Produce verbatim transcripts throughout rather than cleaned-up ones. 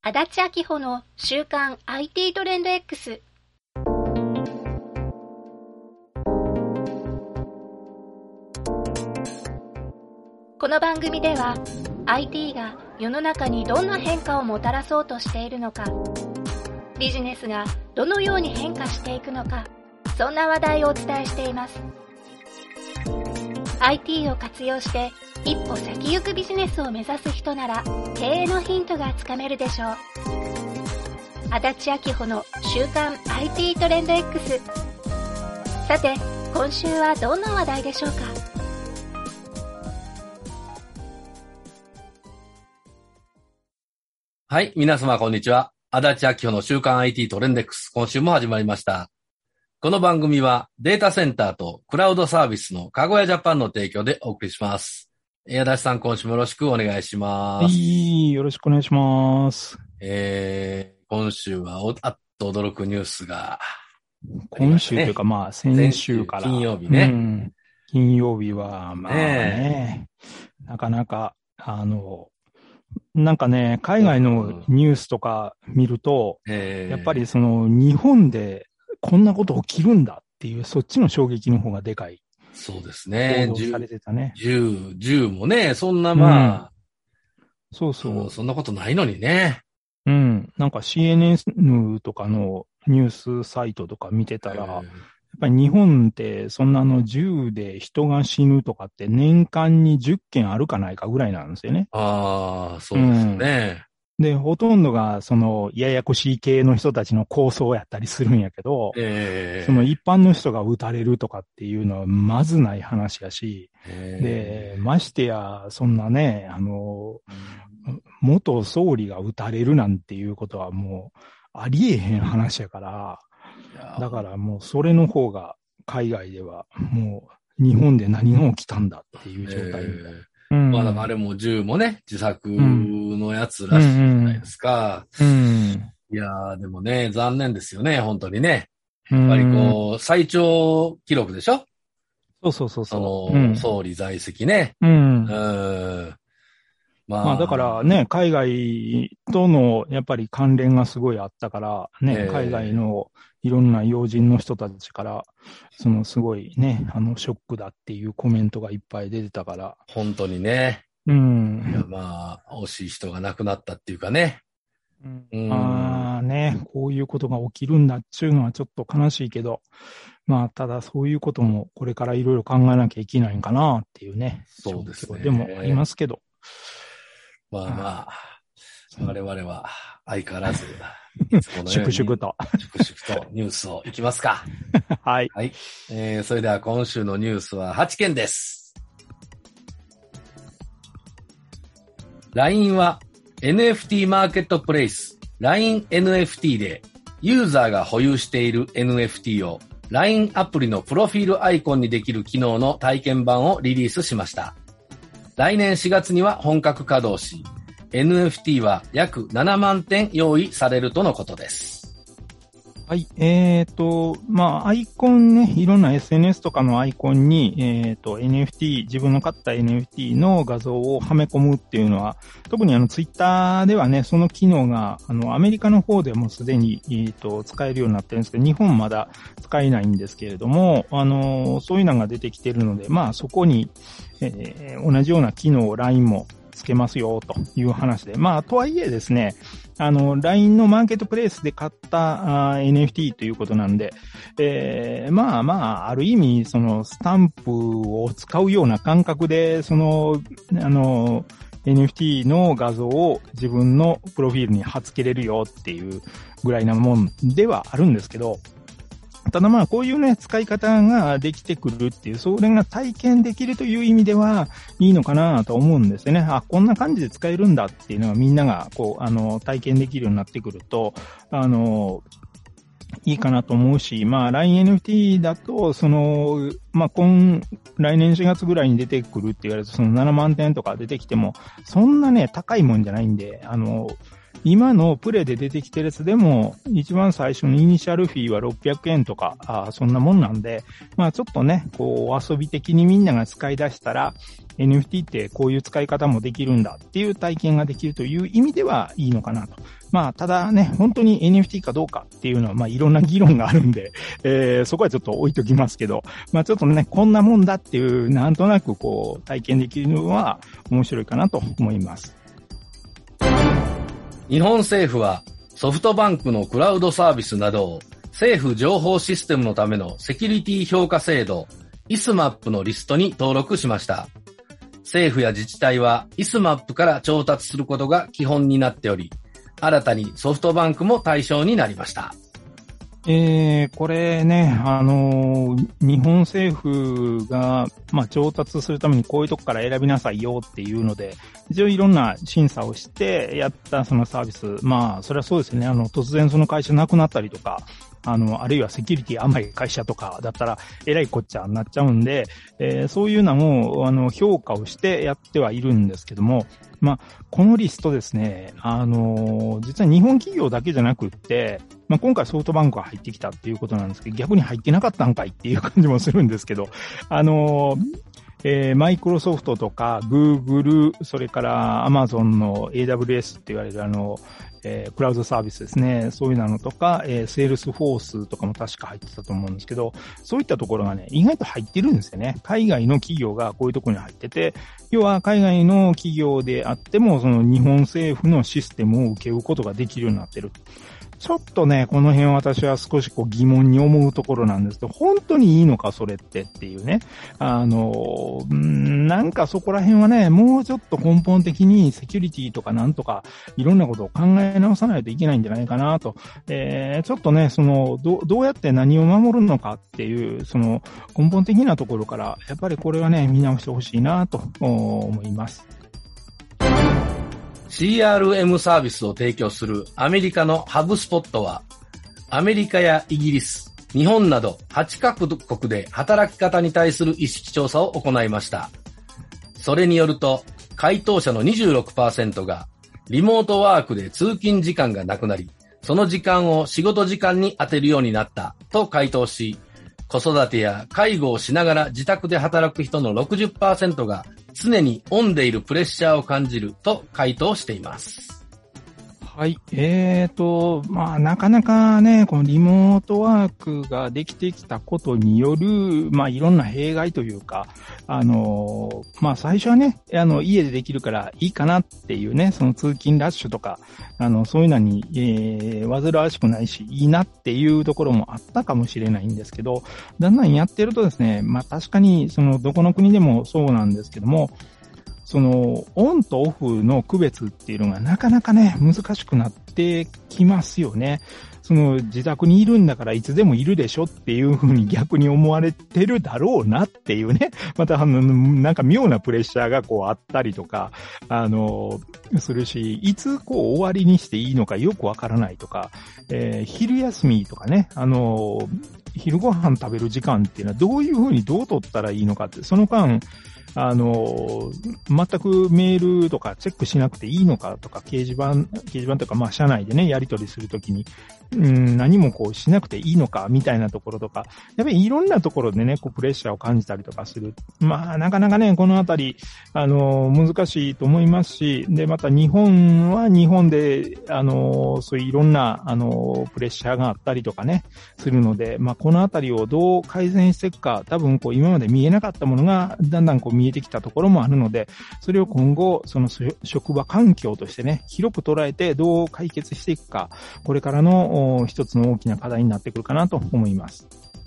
足立明穂の週刊 アイティー トレンド X。 この番組では アイティー が世の中にどんな変化をもたらそうとしているのか、ビジネスがどのように変化していくのか、そんな話題をお伝えしています。 アイティー を活用して一歩先行くビジネスを目指す人なら経営のヒントがつかめるでしょう。足立明穂の週刊 アイティー トレンド X。 さて今週はどんな話題でしょうか。 はい、皆様こんにちは。足立明穂の週刊 アイティー トレンド X、 今週も始まりました。この番組はデータセンターとクラウドサービスのかごやジャパンの提供でお送りします。足立さん、今週もよろしくお願いします。 はい、よろしくお願いします。 えー、今週はおあっと驚くニュースが、ね、 今週というかまあ先週から。 金曜日ね、 うん。金曜日はまあね、ねなかなか、あの、なんかね、海外のニュースとか見ると、うんえー、やっぱりその日本でこんなこと起きるんだっていう、そっちの衝撃の方がでかい。 そうですね。 報道されてたね。 銃、銃もね、そんなまあ、 うん、そうそう。 そんなことないのにね。 うん。なんか シーエヌエヌ とかのニュースサイトとか見てたら、やっぱり日本ってそんなの銃で人が死ぬとかって年間にじゅっけんあるかないかぐらいなんですよね。 ああ、そうですね。 うんで、ほとんどが、その、ややこしい系の人たちの構想やったりするんやけど、えー、その一般の人が撃たれるとかっていうのはまずない話やし、えー、で、ましてや、そんなね、あの、うん、元総理が撃たれるなんていうことはもう、ありえへん話やから、だからもうそれの方が海外では、もう日本で何が起きたんだっていう状態。えーうん、まあだからあれも銃もね、自作のやつらしいじゃないですか。うんうん、いやーでもね、残念ですよね、本当にね。やっぱりこう、最長記録でしょ？ そうそうそうそう。 その、うん、総理在籍ね。 うん。 うんまあ、まあだからね、海外とのやっぱり関連がすごいあったからね、えー、海外のいろんな要人の人たちから、そのすごいね、あのショックだっていうコメントがいっぱい出てたから。 本当にね。 うん。 いやまあ、惜しい人が亡くなったっていうかね。 うんうん、ああね、こういうことが起きるんだっていうのはちょっと悲しいけど、まあただそういうこともこれからいろいろ考えなきゃいけないんかなっていうね。 そうですね。 でもありますけど。 まあまあ、我々は相変わらず、いつものように粛々と。 粛々とニュースをいきますか。 はい。 はい、えー。それでは今週のニュースははちけんです。ライン は エヌエフティー マーケットプレイス ラインエヌエフティー でユーザーが保有している エヌエフティー を ライン アプリのプロフィールアイコンにできる機能の体験版をリリースしました。来年しがつには本格稼働し、エヌエフティー は約ななまんてん用意されるとのことです。 はい。えっと、まあ、アイコンね、いろんな エスエヌエス とかのアイコンに、えっと、エヌエフティー、自分の買った エヌエフティー の画像をはめ込むっていうのは、特にあの、ツイッターではね、その機能が、あの、アメリカの方でもすでに、えっと、使えるようになってるんですけど、日本まだ使えないんですけれども、あの、そういうのが出てきてるので、まあ、そこに、えー、同じような機能を ライン もつけますよという話で。まあ、とはいえですね、あの、ライン のマーケットプレイスで買ったあ エヌエフティー ということなんで、えー、まあまあ、ある意味、その、スタンプを使うような感覚で、その、あの、エヌエフティー の画像を自分のプロフィールに貼っ付けれるよっていうぐらいなもんではあるんですけど、ただまあこういうね使い方ができてくるっていう、それが体験できるという意味ではいいのかなと思うんですよね。あ、こんな感じで使えるんだっていうのがみんながこうあの体験できるようになってくると、あのいいかなと思うし、まあ ラインエヌエフティー だとそのまあ今来年しがつぐらいに出てくるって言われるとそのななまんてんとか出てきてもそんなね高いもんじゃないんで、あの今のプレで出てきてるやつでも、一番最初のイニシャルフィーはろっぴゃくえんとか、あそんなもんなんで、まあちょっとね、こう遊び的にみんなが使い出したら、エヌエフティー ってこういう使い方もできるんだっていう体験ができるという意味ではいいのかなと。まあただね、本当に エヌエフティー かどうかっていうのは、まあいろんな議論があるんで、えー、そこはちょっと置いときますけど、まあちょっとね、こんなもんだっていう、なんとなくこう体験できるのは面白いかなと思います。 日本政府はソフトバンクのクラウドサービスなどを政府情報システムのためのセキュリティ評価制度 アイエスマップ のリストに登録しました。政府や自治体は アイエスマップ から調達することが基本になっており、新たにソフトバンクも対象になりました。 えー、これね、あのー、日本政府が、まあ、調達するためにこういうとこから選びなさいよっていうので、一応いろんな審査をしてやったそのサービス、まあ、それはそうですよね。あの、突然その会社なくなったりとか、あの、あるいはセキュリティ甘い会社とかだったら、えらいこっちゃになっちゃうんで、えー、そういうのも、あの、評価をしてやってはいるんですけども、まあ、このリストですね、あのー、実は日本企業だけじゃなくって、まあ、今回ソフトバンクが入ってきたっていうことなんですけど、逆に入ってなかったんかいっていう感じもするんですけど、あのー、えー、マイクロソフトとか、グーグル、それからアマゾンの エーダブリューエス って言われるあの、えー、クラウドサービスですね。そういうのとか、えー、セールスフォースとかも確か入ってたと思うんですけど、そういったところがね、意外と入ってるんですよね。海外の企業がこういうところに入ってて、要は海外の企業であっても、その日本政府のシステムを受けることができるようになってる。ちょっとね、この辺私は少しこう疑問に思うところなんですけど、本当にいいのかそれってっていうね。あの、んなんかそこら辺はね、もうちょっと根本的にセキュリティとかなんとかいろんなことを考え直さないといけないんじゃないかなと。えー、ちょっとね、その、ど、どうやって何を守るのかっていう、その根本的なところから、やっぱりこれはね、見直してほしいなと思います。 シーアールエム サービスを提供するアメリカのハブスポットは、アメリカやイギリス、日本などはちカ国で働き方に対する意識調査を行いました。それによると、回答者の にじゅうろくパーセント がリモートワークで通勤時間がなくなり、その時間を仕事時間に当てるようになったと回答し、子育てや介護をしながら自宅で働く人の ろくじゅっパーセント が常にオンでいるプレッシャーを感じると回答しています。 はい。えーと、まあ、なかなかね、このリモートワークができてきたことによる、まあ、いろんな弊害というか、あの、まあ、最初はね、あの、家でできるからいいかなっていうね、その通勤ラッシュとか、あの、そういうのに、えー、煩わしくないし、いいなっていうところもあったかもしれないんですけど、だんだんやってるとですね、まあ、確かに、その、どこの国でもそうなんですけども、その、オンとオフの区別っていうのがなかなかね、難しくなってきますよね。その、自宅にいるんだからいつでもいるでしょっていうふうに逆に思われてるだろうなっていうね。また、あの、なんか妙なプレッシャーがこうあったりとか、あの、するし、いつこう終わりにしていいのかよくわからないとか、えー、昼休みとかね、あの、昼ご飯食べる時間っていうのはどういうふうにどう取ったらいいのかって、その間、あの、全くメールとかチェックしなくていいのかとか、掲示板、掲示板とか、まあ、社内でね、やり取りするときに、うん、何もこうしなくていいのか、みたいなところとか、やっぱりいろんなところでね、こう、プレッシャーを感じたりとかする。まあ、なかなかね、このあたり、あの、難しいと思いますし、で、また日本は日本で、あの、そういういろんな、あの、プレッシャーがあったりとかね、するので、まあ、このあたりをどう改善していくか、多分こう、今まで見えなかったものが、だんだんこう、見えてきたところもあるので、それを今後、その職場環境としてね、広く捉えてどう解決していくか、これからの一つの大きな課題になってくるかなと思います。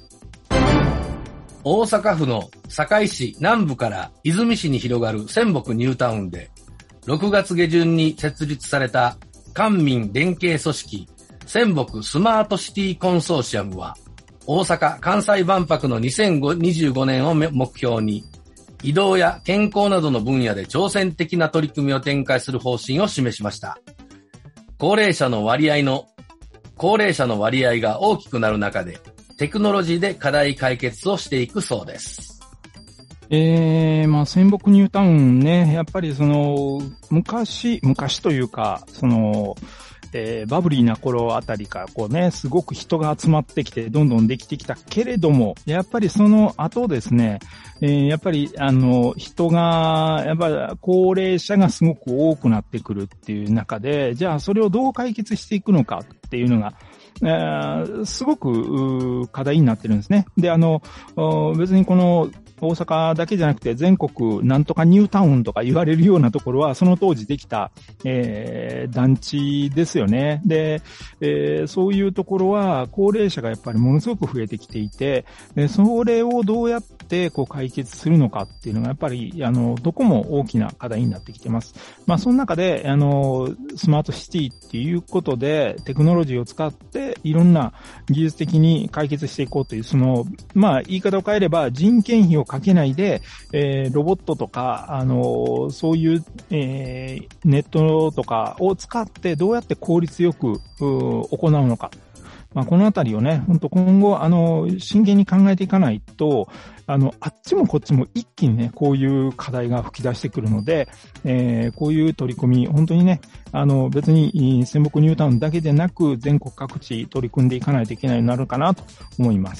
大阪府の堺市南部から和泉市に広がる泉北ニュータウンで、ろくがつ下旬に設立された官民連携組織、泉北スマートシティコンソーシアムは、大阪・関西万博のにせんにじゅうごねんを目標に、移動や健康などの分野で挑戦的な取り組みを展開する方針を示しました。高齢者の割合の、高齢者の割合が大きくなる中で、テクノロジーで課題解決をしていくそうです。 ええー、まあ、仙北ニュータウンね、やっぱりその、昔、昔というか、その、えー、バブリーな頃あたりからこうね、すごく人が集まってきて、どんどんできてきたけれども、やっぱりその後ですね、えー、やっぱりあの、人が、やっぱり高齢者がすごく多くなってくるっていう中で、じゃあそれをどう解決していくのかっていうのが、えー、すごく課題になってるんですね。で、あの、別にこの、大阪だけじゃなくて全国なんとかニュータウンとか言われるようなところはその当時できた、えー、団地ですよね。で、えー、そういうところは高齢者がやっぱりものすごく増えてきていて、でそれをどうやってこう解決するのかっていうのがやっぱりあのどこも大きな課題になってきてます。まあその中であのスマートシティっていうことでテクノロジーを使っていろんな技術的に解決していこうというそのまあ言い方を変えれば人件費をかけないで、えー、ロボットとか、あのー、そういう、えー、ネットとかを使ってどうやって効率よく行うのか。まあ、このあたりをね、本当今後、あの、真剣に考えていかないと、あの、あっちもこっちも一気にね、こういう課題が吹き出してくるので、えー、こういう取り組み、本当にね、あの、別に、仙北ニュータウンだけでなく、全国各地取り組んでいかないといけないようになるかなと思います。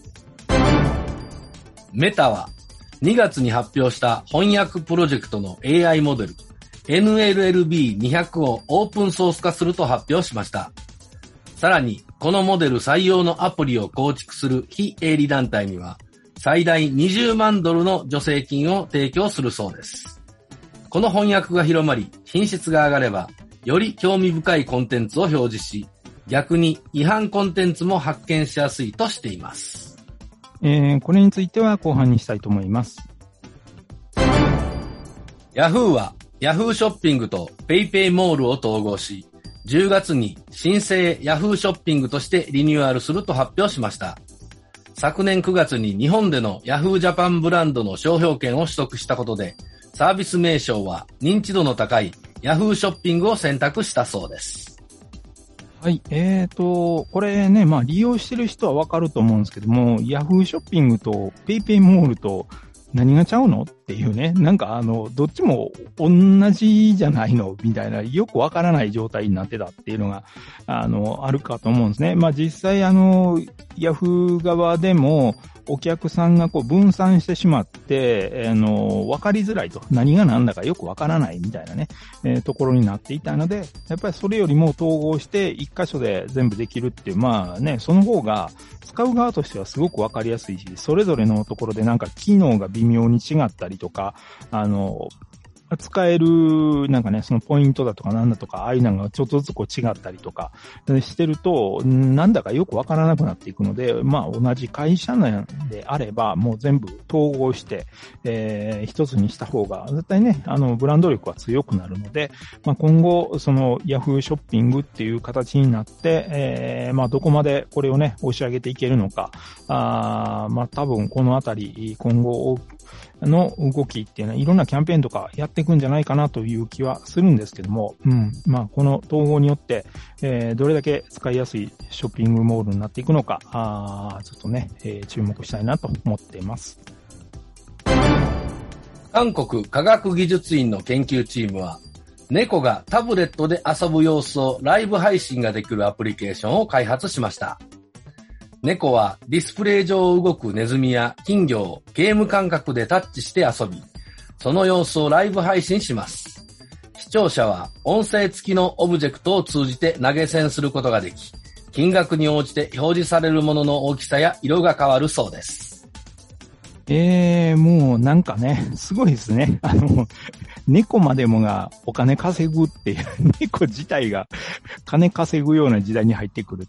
メタはにがつに発表した翻訳プロジェクトの エーアイ モデル エヌエルエルビーにひゃく をオープンソース化すると発表しました。さらに、このモデル採用のアプリを構築する非営利団体には最大にじゅうまんドルの助成金を提供するそうです。この翻訳が広まり、品質が上がれば、より興味深いコンテンツを表示し、逆に違反コンテンツも発見しやすいとしています。 えー、これについては後半にしたいと思います。 ヤフーはヤフーショッピングと PayPay モールを統合し、じゅうがつに新生ヤフーショッピングとしてリニューアルすると発表しました。昨年くがつに日本でのヤフージャパンブランドの商標権を取得したことで、サービス名称は認知度の高いヤフーショッピングを選択したそうです。 はい。えーと、これね、まあ利用してる人はわかると思うんですけども、ヤフーショッピングと PayPay モールと何がちゃうのっていうね、なんかあの、どっちも同じじゃないのみたいな、よくわからない状態になってたっていうのが、あの、あるかと思うんですね。まあ実際あの、ヤフー側でも、お客さんがこう分散してしまって、あの、わかりづらいと。何が何だかよくわからないみたいなね、えー、ところになっていたので、やっぱりそれよりも統合して一箇所で全部できるっていう、まあね、その方が使う側としてはすごくわかりやすいし、それぞれのところでなんか機能が微妙に違ったりとか、あの、使える、なんかね、そのポイントだとかなんだとか、ああいうのがちょっとずつこう違ったりとかしてると、なんだかよくわからなくなっていくので、まあ同じ会社なんであれば、もう全部統合して、えー、一つにした方が、絶対ね、あの、ブランド力は強くなるので、まあ今後、そのヤフーショッピングっていう形になって、えー、まあどこまでこれをね、押し上げていけるのか、あまあ多分このあたり、今後、の動きっていうのはいろんなキャンペーンとかやっていくんじゃないかなという気はするんですけども、うん。まあ、この統合によって、えー、どれだけ使いやすいショッピングモールになっていくのか、あちょっとね、えー、注目したいなと思っています。 韓国科学技術院の研究チームは、猫がタブレットで遊ぶ様子をライブ配信ができるアプリケーションを開発しました。猫はディスプレイ上動くネズミや金魚をゲーム感覚でタッチして遊び、その様子をライブ配信します。視聴者は音声付きのオブジェクトを通じて投げ銭することができ、金額に応じて表示されるものの大きさや色が変わるそうです。 えー、もうなんかね、すごいですね。あの、猫までもがお金稼ぐっていう、猫自体が金稼ぐような時代に入ってくるって、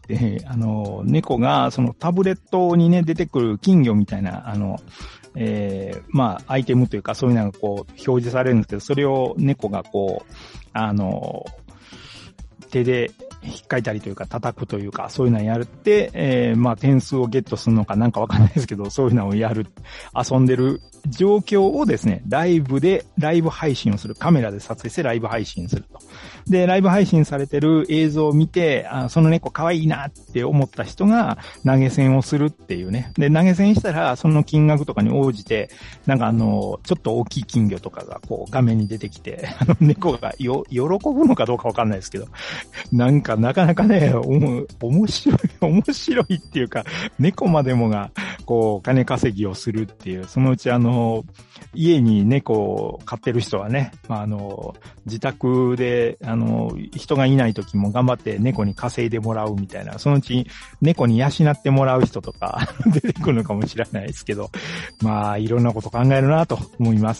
あの、猫がそのタブレットにね、出てくる金魚みたいな、あの、えー、まあ、アイテムというかそういうのがこう、表示されるんですけど、それを猫がこう、あの、手で引っかいたりというか叩くというか、そういうのをやるって、えー、まあ点数をゲットするのかなんかわかんないですけど、そういうのをやる、遊んでる状況をですね、ライブで、ライブ配信をする。カメラで撮影してライブ配信すると。で、ライブ配信されてる映像を見て、あ、その猫可愛いなって思った人が投げ銭をするっていうね。で、投げ銭したら、その金額とかに応じて、なんかあの、ちょっと大きい金魚とかがこう画面に出てきて、あの猫がよ、喜ぶのかどうかわかんないですけど、なんかなかなかね、おも、面白い、面白いっていうか、猫までもが、こう、金稼ぎをするっていう、そのうちあの、家に猫を飼ってる人はね、まあ、あの、自宅で、あの、人がいない時も頑張って猫に稼いでもらうみたいな、そのうち猫に養ってもらう人とか出てくるのかもしれないですけど、まあ、いろんなこと考えるなと思います。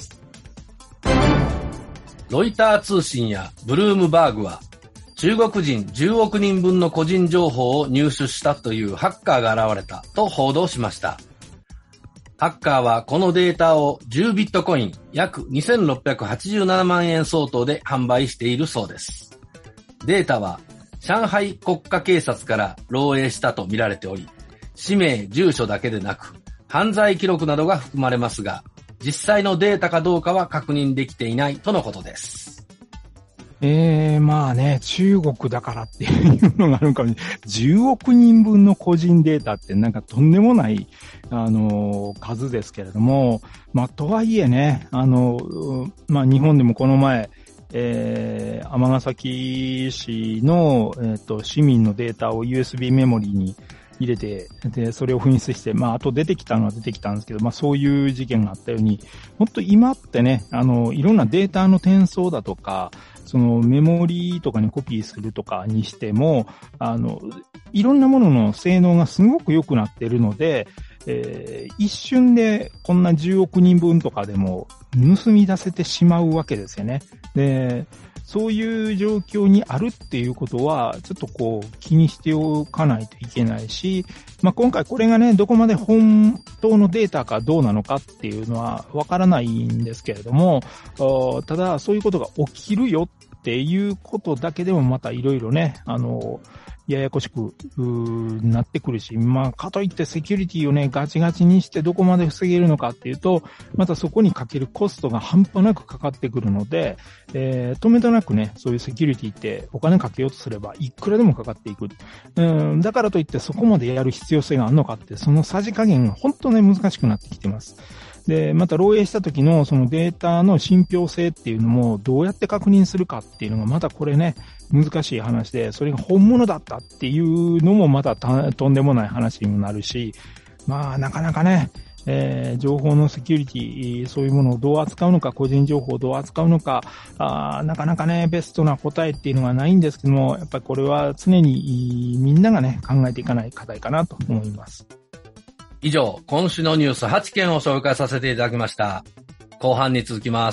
ロイター通信やブルームバーグは、中国人じゅうおくにんぶんの個人情報を入手したというハッカーが現れたと報道しました。ハッカーはこのデータをじゅうビットコイン約にせんろっぴゃくはちじゅうななまんえん相当で販売しているそうです。データは上海国家警察から漏洩したとみられており、氏名、住所だけでなく犯罪記録などが含まれますが、実際のデータかどうかは確認できていないとのことです。 ええー、まあね、中国だからっていうのがあるかもしれない。じゅうおくにんぶんの個人データってなんかとんでもない、あの、数ですけれども、まあ、とはいえね、あの、まあ、日本でもこの前、えー、尼崎市の、えっと、市民のデータを ユーエスビー メモリーに入れて、で、それを紛失して、まあ、あと出てきたのは出てきたんですけど、まあ、そういう事件があったように、本当今ってね、あの、いろんなデータの転送だとか、そのメモリとかにコピーするとかにしても、あの、いろんなものの性能がすごく良くなっているので、えー、一瞬でこんなじゅうおくにんぶんとかでも盗み出せてしまうわけですよね。で、そういう状況にあるっていうことは、ちょっとこう気にしておかないといけないし、まあ、今回これがね、どこまで本当のデータかどうなのかっていうのはわからないんですけれども、ただそういうことが起きるよっていうことだけでもまたいろいろね、あの、ややこしくなってくるし、まあ、かといってセキュリティをね、ガチガチにしてどこまで防げるのかっていうと、またそこにかけるコストが半端なくかかってくるので、えー、止めどなくね、そういうセキュリティってお金かけようとすればいくらでもかかっていく。うん、だからといってそこまでやる必要性があるのかって、そのさじ加減が本当ね、難しくなってきてます。で、また漏洩した時のそのデータの信憑性っていうのもどうやって確認するかっていうのがまたこれね、難しい話で、それが本物だったっていうのもまたとんでもない話にもなるし、まあなかなかね、えー、情報のセキュリティ、そういうものをどう扱うのか、個人情報をどう扱うのか、あなかなかね、ベストな答えっていうのがないんですけども、やっぱりこれは常にみんながね、考えていかない課題かなと思います。 以上、今週のニュースはちけんを紹介させていただきました。後半に続きます。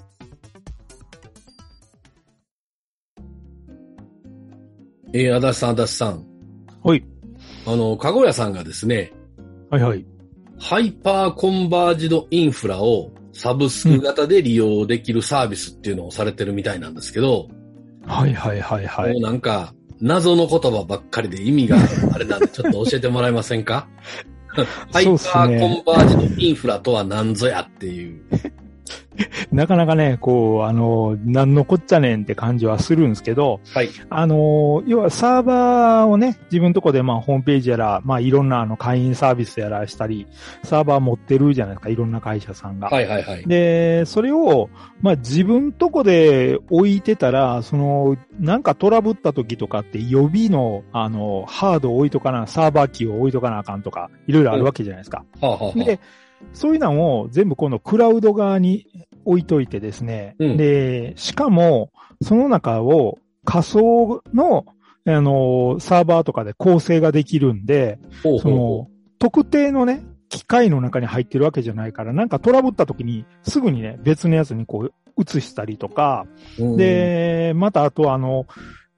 えー、足立さん、足立さん。 はい。 あの、かごやさんがですね。 はいはい。 ハイパーコンバージドインフラをサブスク型で利用できるサービスっていうのをされてるみたいなんですけど。 うん、はいはいはいはい。 もうなんか、謎の言葉ばっかりで意味があれなんでちょっと教えてもらえませんか？ハイパーコンバージドインフラとは何ぞやっていう。 なかなかね、こう、あの、なんのこっちゃねんって感じはするんですけど、 はい。 あの、要はサーバーをね、自分のとこでまあホームページやら、まあいろんなあの会員サービスやらしたり、サーバー持ってるじゃないですか、いろんな会社さんが。 はいはいはい。 で、それを、まあ自分とこで置いてたら、その、なんかトラブった時とかって予備の、あの、ハードを置いとかな、サーバー機を置いとかなあかんとか、いろいろあるわけじゃないですか。 はあはあはあ、 で、そういうのを全部このクラウド側に置いといてですね。うん、で、しかも、その中を仮想の、あの、サーバーとかで構成ができるんで、ほうほうほう、その、特定のね、機械の中に入ってるわけじゃないから、なんかトラブった時にすぐにね、別のやつにこう移したりとか、うん、で、またあとあの、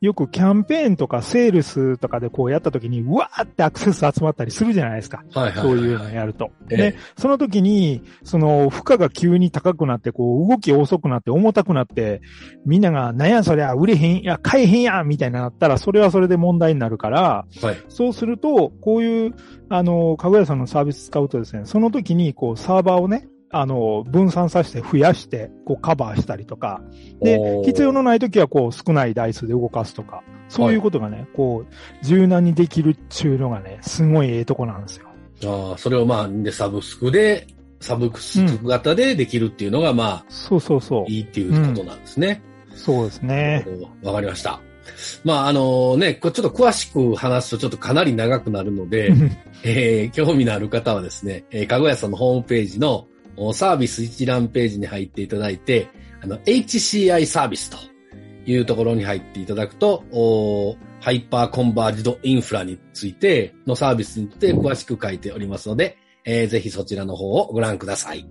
よくキャンペーンとかセールスとかでこうやった時に、うわーってアクセス集まったりするじゃないですか。 はいはいはいはい、 そういうのやると。 ええ、 で、その時に、その負荷が急に高くなって、こう動き遅くなって重たくなって、みんなが、なんやそりゃ売れへん、いや、買えへんやみたいになったら、それはそれで問題になるから、 はい、 そうすると、こういう、あの、かぐやさんのサービス使うとですね、その時に、こう、サーバーをね、あの、分散させて増やして、こうカバーしたりとか、で、必要のない時はこう少ない台数で動かすとか、そういうことがね、はい、こう、柔軟にできるっていうのがね、すごいええとこなんですよ。 ああ、それをまあ、で、サブスクで、サブスク型でできるっていうのがまあ、 うん、そうそうそう。 いいっていうことなんですね。 うん、そうですね。 わかりました。まあ、あのね、ちょっと詳しく話すとちょっとかなり長くなるので、えー、興味のある方はですね、えー、かぐやさんのホームページのサービス一覧ページに入っていただいて、あの、エイチシーアイ サービスというところに入っていただくと、ハイパーコンバージドインフラについてのサービスについて詳しく書いておりますので、えー、ぜひそちらの方をご覧ください。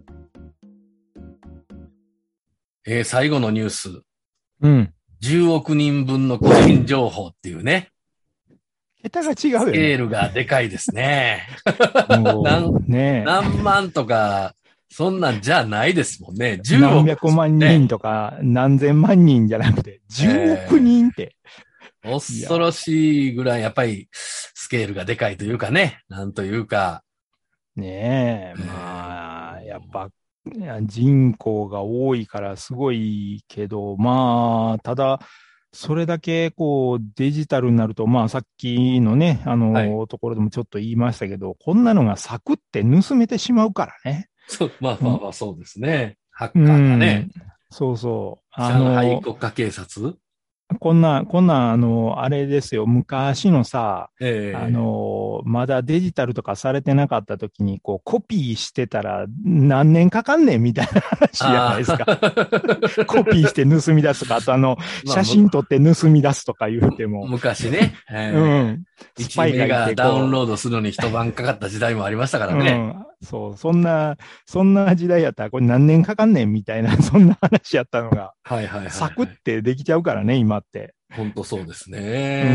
えー、最後のニュース。 うん。 じゅうおくにんぶんの個人情報っていうね。 桁が違うよね。 スケールがでかいですね。何, ね何万とか、そんなんじゃないですもんね。じゅうおく、ね。 何百万人とか、何千万人じゃなくて、じゅうおくにんって。 えー、恐ろしいぐらい、やっぱり、スケールがでかいというかね。なんというか。 ねえ、まあ、やっぱ、人口が多いからすごいけど、まあ、ただ、それだけ、こう、デジタルになると、まあ、さっきのね、あの、はい、ところでもちょっと言いましたけど、こんなのがサクって盗めてしまうからね。 そう、まあまあまあ、そうですね。ハッカーがね。 うん、そうそう。 あの、上海国家警察こんな、こんな、あの、あれですよ、昔のさ、 えー、 あの、まだデジタルとかされてなかった時に、こう、コピーしてたら何年かかんねんみたいな話じゃないですか。コピーして盗み出すとか、あとあの、写真撮って盗み出すとか言うても。 昔ね。 えー、うん。 スパイががダウンロードするのに一晩かかった時代もありましたからね。 うん、そう、そんな、そんな時代やったら、これ何年かかんねんみたいな、そんな話やったのが、 はいはいはい、はい。 サクってできちゃうからね、今って。 本当そうですね。 うん。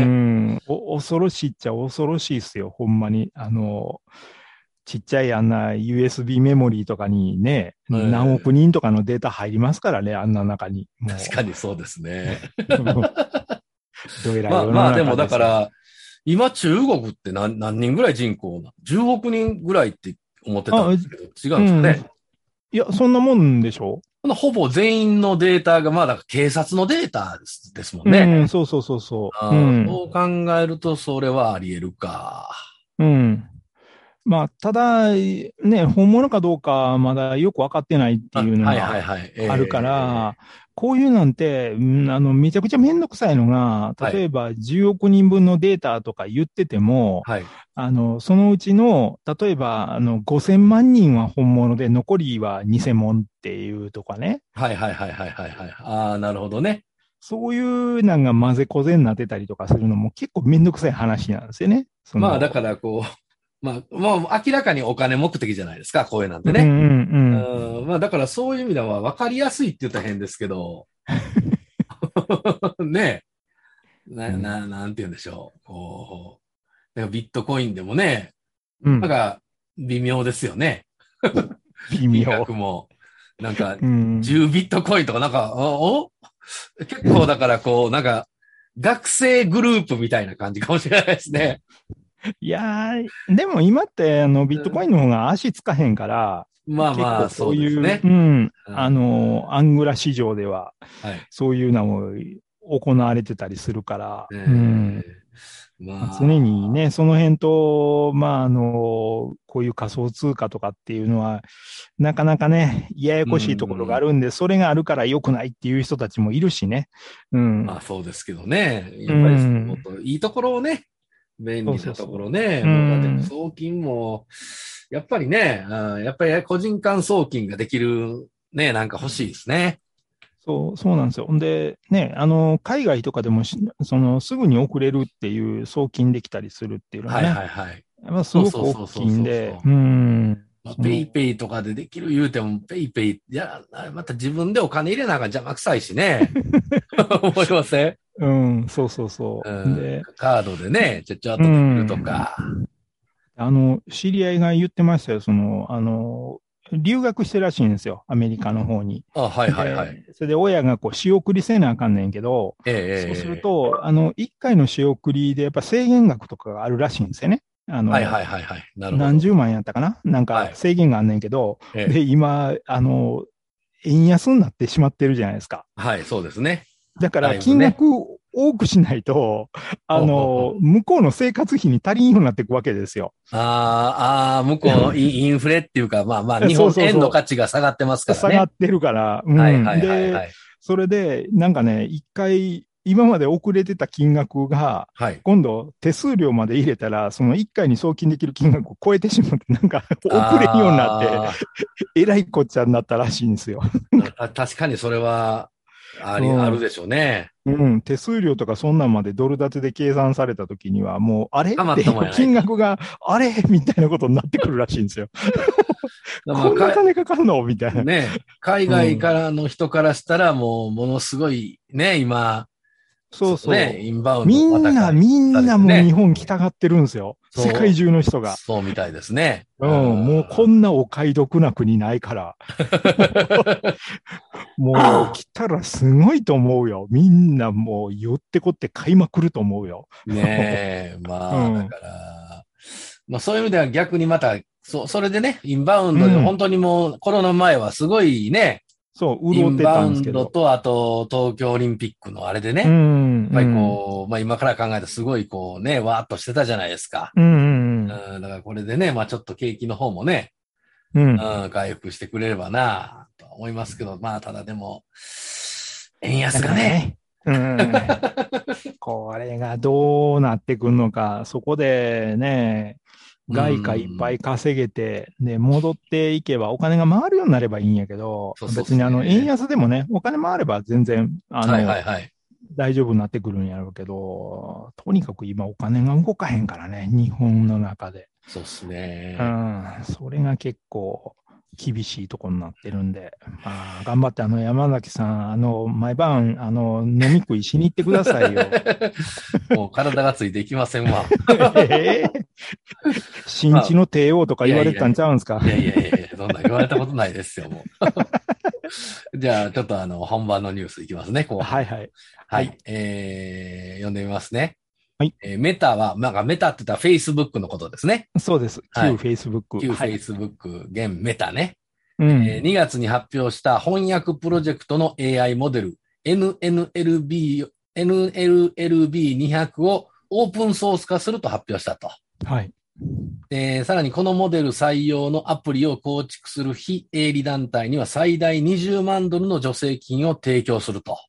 お、恐ろしいっちゃ恐ろしいっすよ、ほんまに。あの、ちっちゃいあんな ユーエスビー メモリーとかにね、えー、何億人とかのデータ入りますからね、あんな中に。 確かにそうですね。 どえらいまあまあでもだから、今中国って何、何人ぐらい人口な ?じゅうおくにんぐらいって思ってたんですけど、違うんですかね、 うん、いや、そんなもんでしょほぼ全員のデータが、まあだから警察のデータですですもんね。 うん、そうそうそうそう。 うん、そう考えると、それはあり得るか。 うん。まあ、ただ、ね、本物かどうかまだよくわかってないっていうのがあるから、こういうなんて、あの、めちゃくちゃめんどくさいのが、例えばじゅうおくにんぶんのデータとか言ってても、 はい、 あの、そのうちの、例えば、あの、ごせんまんにんは本物で、残りは偽物っていうとかね。 はいはいはいはいはいはい。ああ、なるほどね。 そういうなんが混ぜこぜになってたりとかするのも結構めんどくさい話なんですよね。 まあだからこう、まあ、まあ明らかにお金目的じゃないですか、こういうなんてね。 うんうんうん、まあだからそういう意味では分かりやすいって言ったら変ですけど、ねえ、な、な、なんて言うんでしょう。こう、なんかビットコインでもね、うん、なんか微妙ですよね。 微妙。 金額も。なんか、じゅうビットコインとかなんか、お結構だからこう、なんか、学生グループみたいな感じかもしれないですね。 いやー、でも今って、あの、ビットコインの方が足つかへんから、 うん、まあまあ、そういう、ね、 うん、あの、アングラ市場では、はい、そういうのも行われてたりするから、 えー、 うんまあ、 常にね、その辺と、まあ、あの、こういう仮想通貨とかっていうのは、なかなかね、ややこしいところがあるんで、うん、それがあるから良くないっていう人たちもいるしね。うん。 まあそうですけどね。やっぱりもっといいところをね、便利なところね。もうだって送金も、やっぱりね、やっぱり個人間送金ができるね、なんか欲しいですね。 そう、そうなんですよ。ほんで、ね、あの、海外とかでもその、すぐに送れるっていう送金できたりするっていうのはね。 はいはいはい。 やっぱすごく大きいんで、うん。 ペイペイとかでできる言うても、ペイペイ、いや、また自分でお金入れながら邪魔くさいしね。思いません？ うん、そうそうそう。 うん、 で、 カードでね、ちょちょっとうできるとん。 か。 あの、知り合いが言ってましたよ。その、あの、留学してるらしいんですよ。アメリカの方に。 あ、はいはいはい。 で、それで親がこう仕送りせなあかんねんけど、 ええ、 そうするええ、ええ、 と、あの、一回の仕送りでやっぱ制限額とかがあるらしいんですよね。あはいの、 はいはいはい。なるほど。 何十万やったかななんかはい。 制限があんねんけど、 ええ、 で、今、あの、円安になってしまってるじゃないですか。 はい、そうですね。 だからだいぶね。 金額多くしないと、あほうほうほう。 の、向こうの生活費に足りんようになっていくわけですよ。 あーあー、向こうのインインフレっていうか、まあまあ、日そう本そうそ円の価値が下がってますう。 からね。 下がってるから。うはいはん。 いはいで、 はい。 それで、なんかね、一回、今まで遅れてた金額が、 はい。 今度手数料まで入れたら、その一回に送金できる金額を超えてしまって、なんか遅れんようになって、 あえらいこっちゃになったらしいんですよ。 あ、た確かにそれは、あり、あるうん。 でしょうね。 うん。手数料とかそんなんまでドル建てで計算されたときには、もう、あれったまったもんていうやないと。 金額が、あれみたいなことになってくるらしいんですよ。 まあ、 こんなか、 金かかるのみたいな。 ね、海うん。 外からの人からしたらもう、ものすごい、ね、今、 そうそのね、 そう。 インバウンド、またみんな、 開みんなもう日されてね。 本来たがってるんですよ。世界そう、 中の人が。 そうみたいですね。 ううん。 ん。もうこんなお買い得な国ないから。もう来たらすごいと思うよ。みんなもう寄ってこって買いまくると思うよ。 ねえ、まあ、だうん。 から、まあそういう意味では逆にまた、そ、それでね、インバウンドで本うん。 当にもうコロナ前はすごいね、 そう、 イ潤ってたンバウんですけど。 ンドと、あと東京オリンピックのあれでね、 うん、 やっぱりうん。 こう、まあ今から考えたらすごいこうね、わーっとしてたじゃないですか。 うん、 うん、だからこれでね、まあちょっと景気の方もね、 うん。うん。 うん、回復してくれればな、と思いますけど、まあただでも、円なか安がね、 なかね。うん。これがどうなってくるのか、そこでね、 う外貨いっぱん、 い稼げて、で、戻っていけばお金が回るようになればいいんやけど、 そうそうです別にあの、円ね。 安でもね、お金回れば全然、あはいはの、 いはい。 大丈夫になってくるんやろうけど、とにかく今お金が動かへんからね、日本の中で。 そうですうね。 ん、それが結構厳しいところになってるんで、まあ、頑張ってあの山崎さん、あの、毎晩、あの、飲み食いしに行ってくださいよ。 もう体がついていきませんわ。 ええ新まあ、 地の帝王とかい言われてたんやいやいや、 ちゃうんですか？ いやいやいやいや、そんな言われたことないですよ、もう。じゃあ、ちょっとあの、本番のニュースいきますね、後半の。 はいはい。はい。 はい。えー、読んでみますね。 はい。 えーメタは、なんかメタって言ったら Facebook のことですね。 そうです。旧はい。 Facebook。 旧はい。 Facebook、現メタね。えー、 うん。 にがつに発表した翻訳プロジェクトの エーアイ モデル エヌエヌエルビー、エヌエルエルビーにひゃく をオープンソース化すると発表したと。 はい。 で、さらにこのモデル採用のアプリを構築する非営利団体には最大にじゅうまんドルの助成金を提供すると。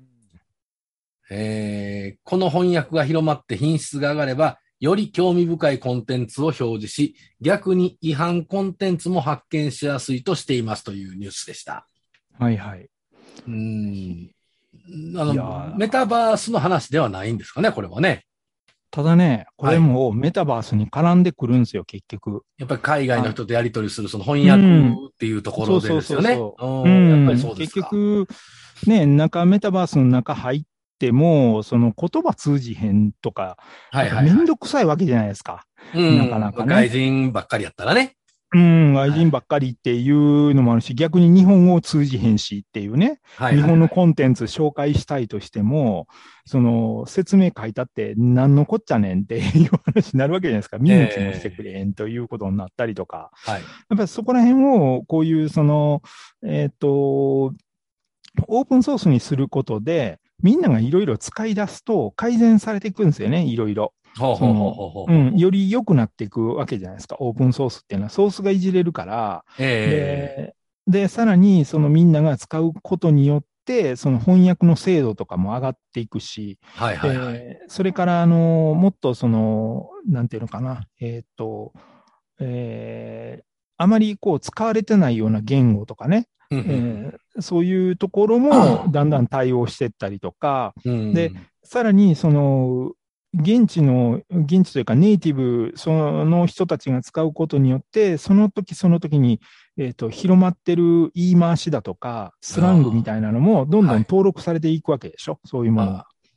えー、この翻訳が広まって品質が上がれば、より興味深いコンテンツを表示し、逆に違反コンテンツも発見しやすいとしていますというニュースでした。 はいはい。 うーん。あいやの、メター、 バースの話ではないんですかね、これはね。 ただね、こはい。 れもメタバースに絡んでくるんですよ、結局。 やっぱり海外のあ、 人とやり取りするその翻訳うん。 っていうところでそうそうですよね。 そうそうう。うん、やっぱりん。結そうですか。 局、ね、中、メタバースの中入っても、その言葉通じへんとか、やっぱめんはいはいはい。 どくさいわけじゃないですか。 うなかん、外なかね。 人ばっかりやったらね。 うん、外はい。 人ばっかりっていうのもあるし、逆に日本語を通じへんしっていうね。日本のはいはいはい。 コンテンツ紹介したいとしても、その説明書いたって何のこっちゃねんっていう話になるわけじゃないですか。見向きもしてくええ、 れへんということになったりとか。 はい。 やっぱりそこら辺を、こういうその、えっと、オープンソースにすることで、みんながいろいろ使い出すと改善されていくんですよね、いろいろ。 ほうほうほうその、 ほうほううん、 ほうほう。 より良くなっていくわけじゃないですか。オープンソースっていうのは、ソースがいじれるから、 ええ、 で、で、さらに、そのみんなが使うことによって、その翻訳の精度とかも上がっていくし、 はいはいはい。 で、それから、あの、もっとその、なんていうのかな、えっと、えーあまりこう使われてないような言語とかね、 うん、うん、 えーそういうところもだんだん対応していったりとか、 うん。うで、 ん。 さらにその、現地の、現地というかネイティブ、その人たちが使うことによって、その時その時に、えっと、広まってる言い回しだとか、スラングみあたいなのもどんあ、はい。 どん登録されていくわけでしょ、そういうものあ、 が。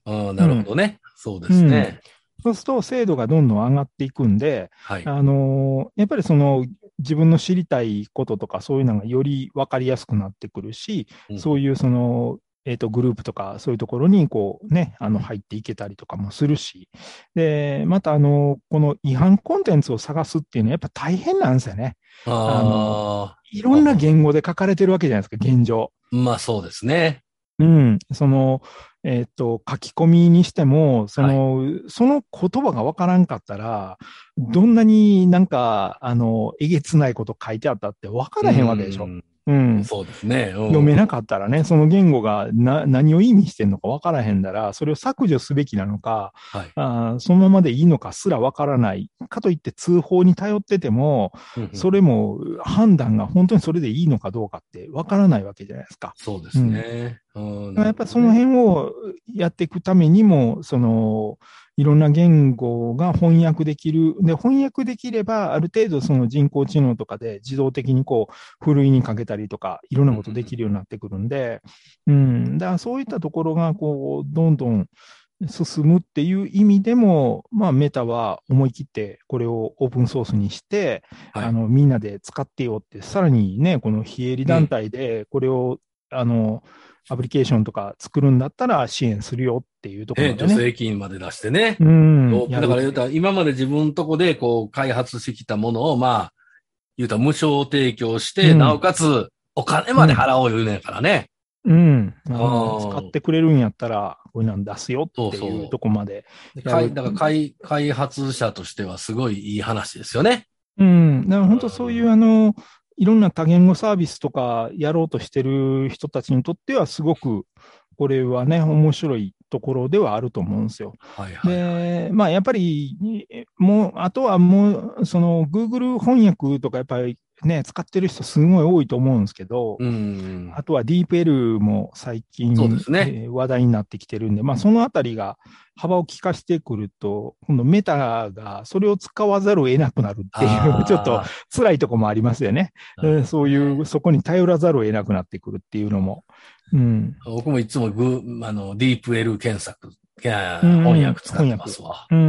ああ、なるほどね。そうですね。 そうすると精度がどんどん上がっていくんで、 はい。 あのーやっぱりその自分の知りたいこととかそういうのがより分かりやすくなってくるし、 うんそういうその、えっと、グループとかそういうところにこうね、あの入っていけたりとかもするし、で、またあの、この違反コンテンツを探すっていうのはやっぱ大変なんですよね。あの、 あいろんな言語で書かれてるわけじゃないですか、現状。 あ、まあそうですね。 うん。その、えっと、書き込みにしても、そはい。 の、その言葉がわからんかったら、どんなになんか、あの、えげつないこと書いてあったってわかうらへんわけでしょ。 ん。 うん。 そうですね。うん。 読めなかったらね、その言語がな何を意味してんのかわからへんだら、それを削除すべきなのか、 はい。 あーそのままでいいのかすらわからない。かといって通報に頼ってても、 うんうん、 それも判断が本当にそれでいいのかどうかってわからないわけじゃないですか。 そうですうん。 ね。うん、なやっぱりそのるほどね。 辺をやっていくためにも、その、いろんな言語が翻訳できる。で、翻訳できれば、ある程度その人工知能とかで自動的にこう、ふるいにかけたりとか、いろんなことできるようになってくるんで、うん。だからそういったところが、こう、どんどん進むっていう意味でも、まあ、メタは思い切ってこれをオープンソースにして、 はい。 あの、みんなで使ってよって、さらにね、この非営利団うん。 体でこれを、あの、アプリケーションとか作るんだったら支援するよっていうところね、 までね。 助成金まで出してね。 うん、 オープンだから言うたら、 やるって。 今まで自分のとこでこう開発してきたものを、まあ、言うたら無償提供して、なおうん、 かつお金までうん、 払おう言うねんからね。 うん。あうの、使っん。 てくれるんやったら、こういうの出すよっていうそうそとこまでう。で開、 やる。 だから開、開発者としてはすごいいい話ですよね。 うん。だから本当そういう、 うん。 あの、いろんな多言語サービスとかやろうとしてる人たちにとっては、すごく、これはね、面白いところではあると思うんですよ。 はいはいはい。 で、まあ、やっぱり、もう、あとはもう、その、Google 翻訳とか、やっぱりね、使ってる人すごい多いと思うんですけど、 うん。 あとは ディープエル も最近、 そうですね。 えー話題になってきてるんで、まあ、そのあたりが幅を利かしてくると、今度メタがそれを使わざるを得なくなるっていう、ちょっとああ、 辛いとこもありますよね。 なるほそういう、 どね。 そこに頼らざるを得なくなってくるっていうのも。うん。 僕もいつもグー、あの、ディープエル検索、いうや翻ん、 訳使って翻訳。 ますわ。 うん。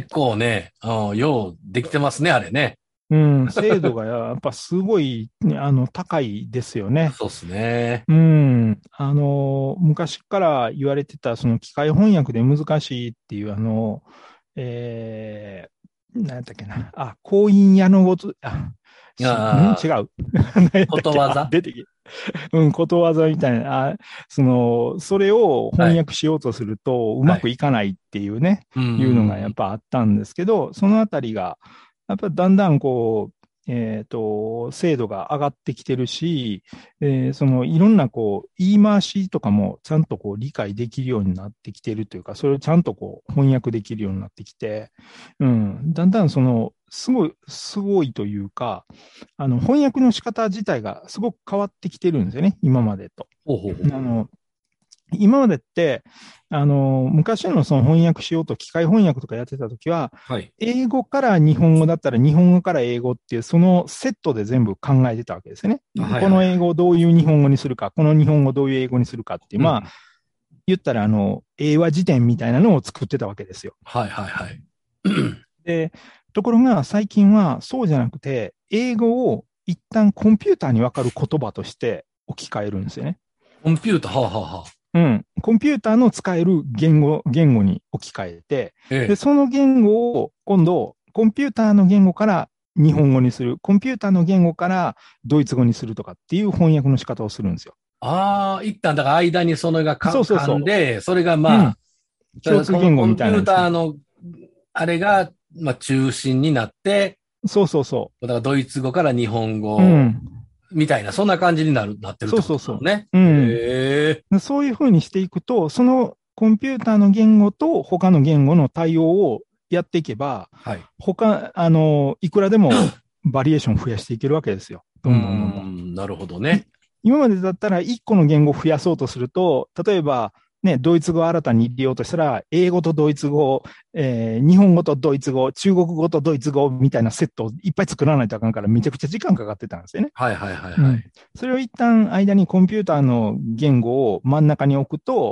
結構ね、うん、ようできてますね、あれね。 うん、精度がやっぱすごい、ね、あの、高いですよね。 そうっすね。 うん。あの、昔から言われてた、その機械翻訳で難しいっていう、あの、えー、何やったっけな。あ、婚姻屋のごと、あ、し、ん違ああ、 う。何やったっけあ、 ことわざ。 出てきうん、ことわざみたいな、あ、その、それをはい。 翻訳しようとすると、うまくはい。 いかないっていうね、 ういうのがやっん。 ぱあったんですけど、そのあたりが、やっぱだんだんこう、えっと、精度が上がってきてるし、えーそのいろんなこう、言い回しとかもちゃんとこう理解できるようになってきてるというか、それをちゃんとこう翻訳できるようになってきて、うん、だんだんその、すごい、すごいというか、あの、翻訳の仕方自体がすごく変わってきてるんですよね、今までと。 ほうほうほうほう。 あの、今までって、あの、昔のその翻訳しようと機械翻訳とかやってたときは、 はい。 英語から日本語だったら日本語から英語っていう、そのセットで全部考えてたわけですよね。 あ、はいこの英語はいはい。 をどういう日本語にするか、この日本語をどういう英語にするかっていう、まあ、 うん。 言ったらあの、英和辞典みたいなのを作ってたわけですよ。 はいはいはい。 で、ところが最近はそうじゃなくて、英語を一旦コンピューターにわかる言葉として置き換えるんですよね。 コンピューター、はあ、はあはあ、 うん。コンピューターの使える言語、言語に置き換えて、で、 ええ。 その言語を今度、コンピューターの言語から日本語にする、コンピューターの言語からドイツ語にするとかっていう翻訳の仕方をするんですよ。 ああ、一旦だから間にそれがかそうそうそ噛んで、それがう。うまあ、 ん。共通この言語みコンピューたいなんですね。 ターの、あれが、まあ中心になって、 そうそうそだからドイツ語から日本う。う語ん。 みたいな、そんな感じになる、なってるってこそうそうそとなのね。 う。うん。 へえ。 でそういうふうにしていくと、そのコンピューターの言語と他の言語の対応をやっていけば、 はい。 他、あの、いくらでもバリエーション増やしていけるわけですよ。 うーどんどんどんどん。 ん、なるほどいね。 今までだったらいっこの言語を増やそうとすると、例えば、ね、ドイツ語を新たに入れようとしたら、英語とドイツ語、えー日本語とドイツ語、中国語とドイツ語みたいなセットをいっぱい作らないとあかんからめちゃくちゃ時間かかってたんですよね。 はいはいはいはい。 うん。それを一旦間にコンピューターの言語を真ん中に置くと、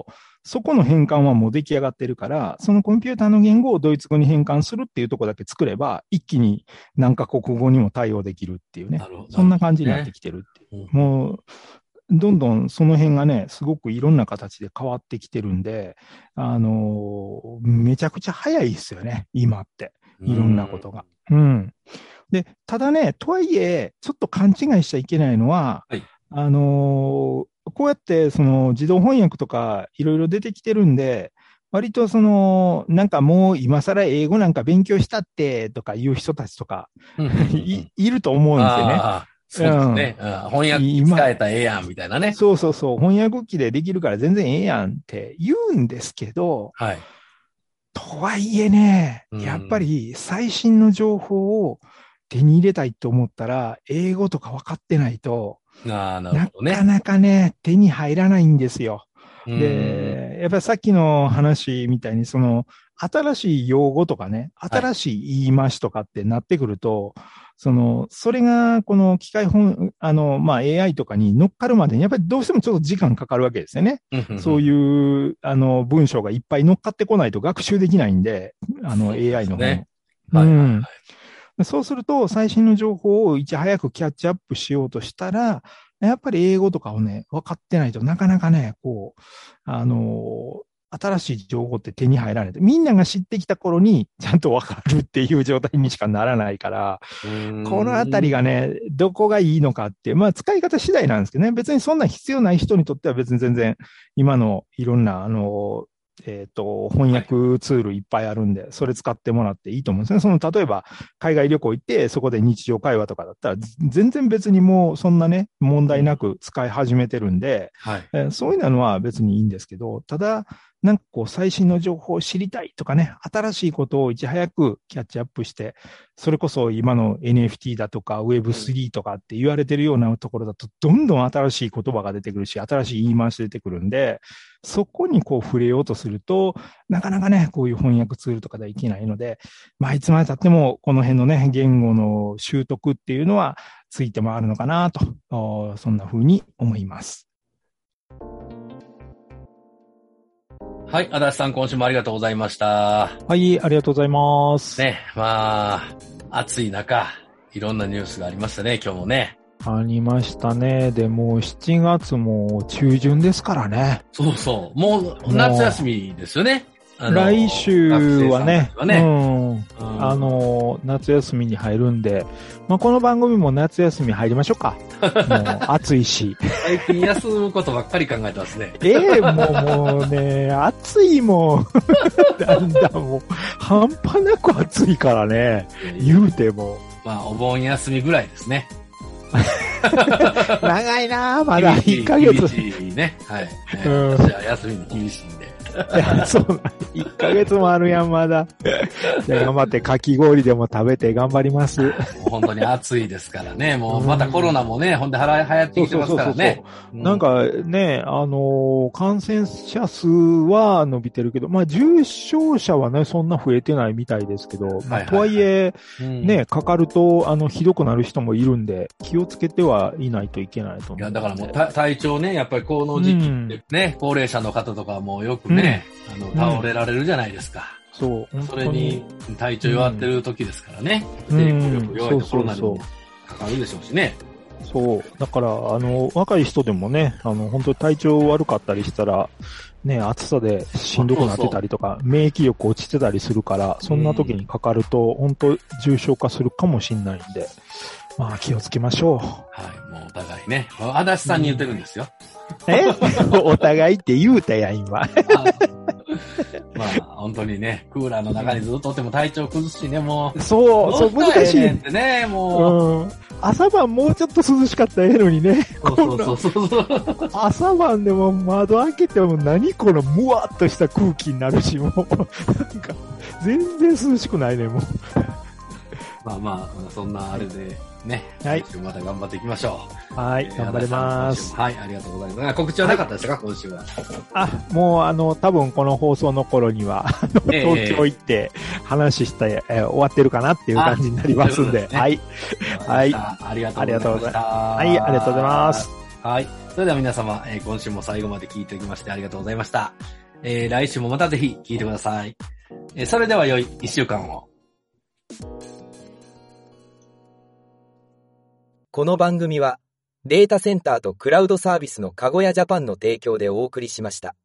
そこの変換はもう出来上がってるから、そのコンピューターの言語をドイツ語に変換するっていうところだけ作れば、一気に何カ国語にも対応できるっていうね。そんな感じになってきてるっていう。ね、もう、どんどんその辺がね、すごくいろんな形で変わってきてるんで、あのー、めちゃくちゃ早いですよね、今って。いろんなことが。うん。うんで、ただね、とはいえ、ちょっと勘違いしちゃいけないのは、はい、あのー、こうやって、その、自動翻訳とか、いろいろ出てきてるんで、割とその、なんかもう今更英語なんか勉強したって、とかいう人たちとかい、いると思うんですよね。 そうですね。うん、翻訳機使えたらええやん、みたいなね。 そうそうそう。翻訳機でできるから全然ええやんって言うんですけど、 はい。 とはいえね、やっぱり最新の情報を手に入れたいと思ったら、英語とか分かってないと、 あなるほどね、 なかなかね、手に入らないんですよ。で、やっぱりさっきの話みたいに、その、新しい用語とかね、新しい言い回しとかってなってくると、はい、その、それが、この機械本、あの、まあ、エーアイ とかに乗っかるまでに、やっぱりどうしてもちょっと時間かかるわけですよね。そういう、あの、文章がいっぱい乗っかってこないと学習できないんで、あの、エーアイ の方。ね、はいはいはい、そうすると、最新の情報をいち早くキャッチアップしようとしたら、やっぱり英語とかをね、分かってないとなかなかね、こう、あのー、新しい情報って手に入らない。みんなが知ってきた頃にちゃんと分かるっていう状態にしかならないから、このあたりがね、どこがいいのかって、まあ使い方次第なんですけどね、別にそんな必要ない人にとっては別に全然今のいろんな、あのー、えっと、翻訳ツールいっぱいあるんで、それ使ってもらっていいと思うんですね。その、例えば、海外旅行行って、そこで日常会話とかだったら、全然別にもう、そんなね、問題なく使い始めてるんで、はいえー、そういうのは別にいいんですけど、ただ、なんかこう、最新の情報を知りたいとかね、新しいことをいち早くキャッチアップして、それこそ今の エヌエフティー だとか ウェブスリー とかって言われてるようなところだと、どんどん新しい言葉が出てくるし、新しい言い回し出てくるんで、そこにこう触れようとすると、なかなかね、こういう翻訳ツールとかではいけないので、まあ、いつまで経っても、この辺のね、言語の習得っていうのはついて回るのかなと、そんな風に思います。 はい、足立さん、今週もありがとうございました。 はい、ありがとうございます。 ね、まあ、暑い中、いろんなニュースがありましたね、今日もね。 ありましたね。でも、しちがつも中旬ですからね。 そうそう。もう、夏休みですよね。 来週はね、はねうん、あの、夏休みに入るんで、まあ、この番組も夏休み入りましょうか。もう、暑いし。 最近休むことばっかり考えてますね。 ええー、もう、もうね、暑いもん。だんだんもう、半端なく暑いからね、言うても。 まあ、お盆休みぐらいですね。 長いなぁ、まだいっかげつ。 厳しいね。はい。うん、私は休みに厳しいんで。 いや、そう、いっかげつもあるやん、まだ。じゃあ頑張ってかき氷でも食べて頑張ります。 もう本当に暑いですからね。もうまたコロナもね、ほんで流行ってきてますからね。 なんかね、あのー、感染者数は伸びてるけど、まあ重症者はね、そんな増えてないみたいですけど、まあ、とはいえ、ね、かかると、あの、ひどくなる人もいるんで、気をつけてはいないといけないと思う。 いや、だからもう体調ね、やっぱりこの時期ってね、うん、高齢者の方とかもよくね、ね、あの、倒れられるじゃないですか。 うん、そう。 それに体調弱ってる時ですからね。うん、抵抗力弱いとコロナにもかかるでしょうしね。 そう。だから、あの、若い人でもね、あの、本当に体調悪かったりしたら、ね、暑さでしんどくなってたりとか、そうそう免疫力落ちてたりするから、そんな時にかかると、本当重症化するかもしれないんで、まあ気をつけましょう。はい、 もうお互いね。足立さんに言ってるんですよ。 えお互いって言うたやん、今。 まあ、本当にね、クーラーの中にずっとおっても体調崩すしね、もう。 そう、そう、難しい。 ってね、もう、うん。 朝晩もうちょっと涼しかったらええのにね。 そうそうそうそう。 朝晩でも窓開けても何このムワっとした空気になるし、もう、なんか、全然涼しくないね、もう。 まあまあ、そんなあれでね、 はい。 今週また頑張っていきましょう。はい、頑張ります。 はい、ありがとうございます。告知はなかったですか、はい、今週は。 あ、もうあの、多分この放送の頃には、東京行って話して、えー、終わってるかなっていう感じになりますんで、ね、はい。はい。 ありがとうございました。 はい、ありがとうございます。 はい。それでは皆様、えー、今週も最後まで聞いておきましてありがとうございました。 えー、来週もまたぜひ聞いてください。えー、それでは良い一週間を。 この番組はデータセンターとクラウドサービスのかごやジャパンの提供でお送りしました。